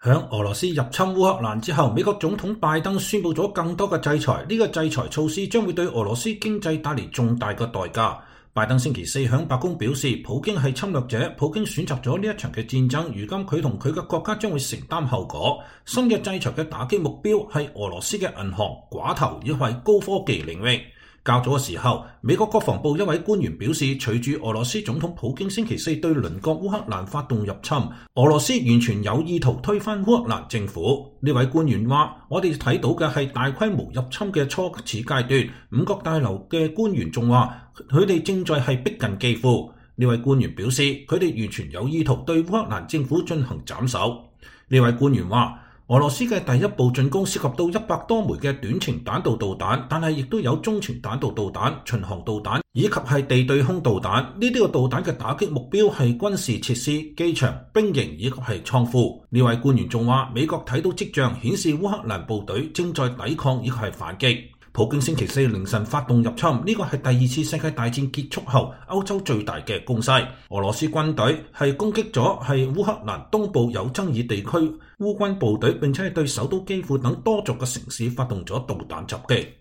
響俄羅斯入侵烏克蘭之後，美國總統拜登宣布咗更多嘅制裁，呢個制裁措施將會對俄羅斯經濟帶嚟重大嘅代價。拜登星期四響白宮表示，普京係侵略者，普京選擇咗呢一場嘅戰爭，如今佢同佢嘅國家將會承擔後果。新嘅制裁嘅打擊目標係俄羅斯嘅銀行、寡頭以及高科技領域。較早嘅時候，美國國防部一位官員表示，隨住俄羅斯總統普京星期四對鄰國烏克蘭發動入侵，俄羅斯完全有意圖推翻烏克蘭政府。呢位官員話：我哋睇到嘅係大規模入侵嘅初始階段。五角大樓嘅官員仲話，佢哋正在係逼近基輔。呢位官員表示，佢哋完全有意圖對烏克蘭政府進行斬首。呢位官員話：俄羅斯嘅第一步進攻涉及到100多枚嘅短程彈道導彈，但係亦都有中程彈道導彈、巡航導彈以及係地對空導彈。呢啲個導彈嘅打擊目標係軍事設施、機場、兵營以及係倉庫。呢位官員仲話，美國睇到跡象顯示烏克蘭部隊正在抵抗以及係反擊。普京星期四凌晨發動入侵，呢個係第二次世界大戰結束後歐洲最大嘅攻勢。俄羅斯軍隊係攻擊咗係烏克蘭東部有爭議地區烏軍部隊，並且係對首都基輔等多座嘅城市發動咗導彈襲擊。